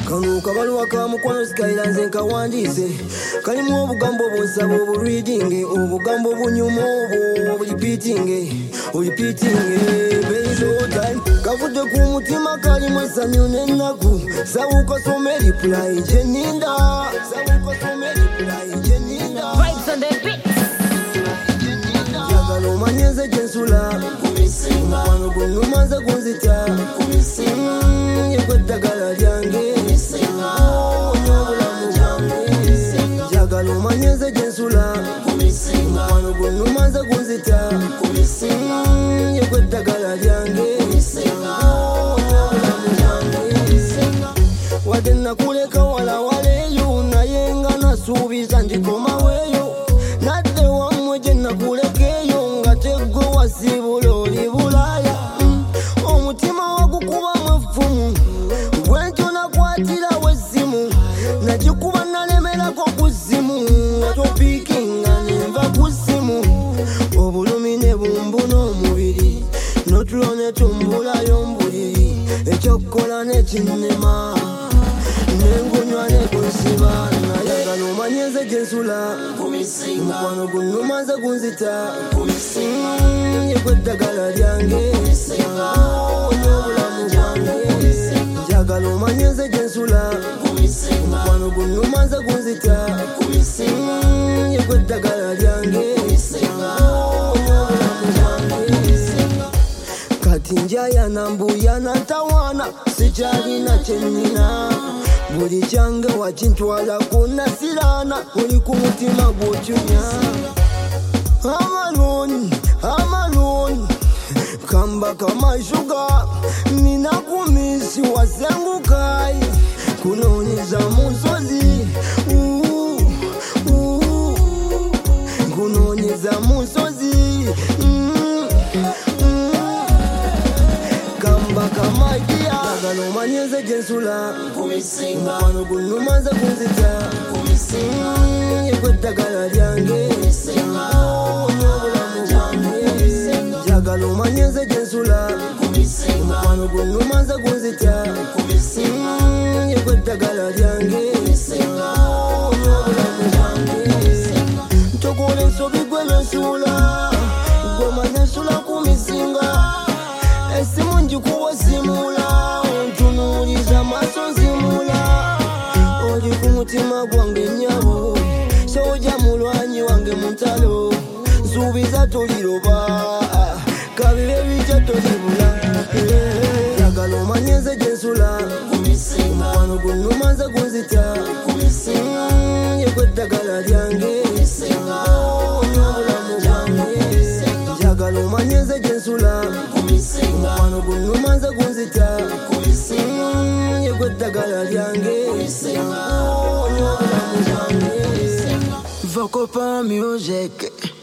Kano kabaluwa ka mukwano sikaira nze nkawandiise kalimu obugambo bwonsaba obureading obugambo bunyuma oburepeating time kavudde ku mutima kalimu essanyu n'ennaku sawuka some reply gyeninda Vibes on the beat. njagala omanye nze gyensula mukwano gunnuma nze gunzita yegweddagala lyange njagala omanye nze gyensula mukwano gunnuma nze gunzita yegweddagala lyange wadde nakuleka walawala eyo naye nga nasuubiza ndikomaweeyo nadde wammwe gye nakulekeeyo nga tegwe wasibula oli bulaaya omutima wagukubamu effumu bwentyo nakwatirawo essimu nagikuba nalemerako ku ssimu nga topiikinga nenva ku ssimu obulumi ne bumbuna omubiri notulo ne tumbulayo mbuliri ekyokukola nekinnema nengunywa nekunsiba nayagala omanye nze gyensula mukwano gunnuma nze gunzita yegweddagala lyange n'obulamu bwange njagala omanye nze gyensula mukwano gunnuma nze gunzita yegweddagala lyange n'obulamu bwange kati njayana mbuyana ntawaana sikyalina kyennina buli kyange wakintwala kunasiraana oli ku mutima gw'okyunya amaloni kamba kamashuga nina kumisi wasengukai kunoonyeza mu nsozi kunoonyeza mu nsozi kamba kamagia njagala omanye nze gyensula mukwano gunnuma nze gunzita yegweddagala lyange n'obulamu bwange njagala omanye nze gyensula mukwano gunnuma nze gunzita yegweddagala lyange n'obulamu bwange ntogola ensobi gwe nensula gwemanya nsula ku misinga esimu njikuwa simula ontunuuliza maaso nzimula oli ku mutima gwange nnyabo sojja mulwanyi wange mu ntalo nsuubiza toliroba kabibe bijja tolibula njagala omanye nze gyensula mukwano gunnuma nze gunzita yegweddagala lyange n'obulamu bwange njagala omanye nze gyensula mukwano gunnuma nze gunzita yegweddagala lyange n'obulamu bwange Vocopa Music.